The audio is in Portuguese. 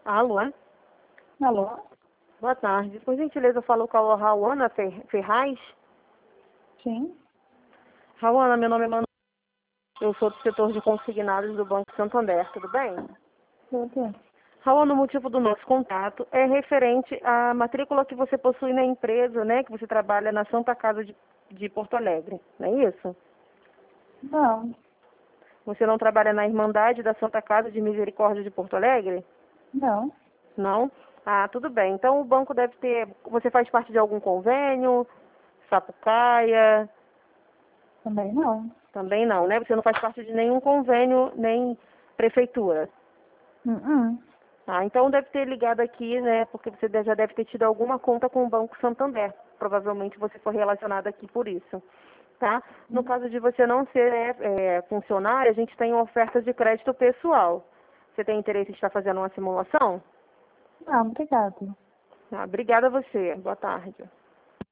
Alô? Alô? Boa tarde. Por gentileza, eu falo com a Rauana Ferraz. Sim? Rauana, meu nome é Manuel. Eu sou do setor de consignados do Banco Santander, tudo bem? Tudo. Rauana, o motivo do nosso contato é referente à matrícula que você possui na empresa, né? Que você trabalha na Santa Casa de Porto Alegre, não é isso? Não, Você não trabalha na Irmandade da Santa Casa de Misericórdia de Porto Alegre? não, Não? Ah, tudo bem. Então o banco deve ter. Você faz parte de algum convênio? Sapucaia? também não. Também não, né? Você não faz parte de nenhum convênio, nem prefeitura. Uh-uh. Ah, então deve ter ligado aqui, né? Porque você já deve ter tido alguma conta com o Banco Santander. Provavelmente você foi relacionado aqui por isso, tá? No caso de você não ser funcionário, a gente tem oferta de crédito pessoal. Você tem interesse em estar fazendo uma simulação? Não, obrigado. Ah, obrigada a você. Boa tarde.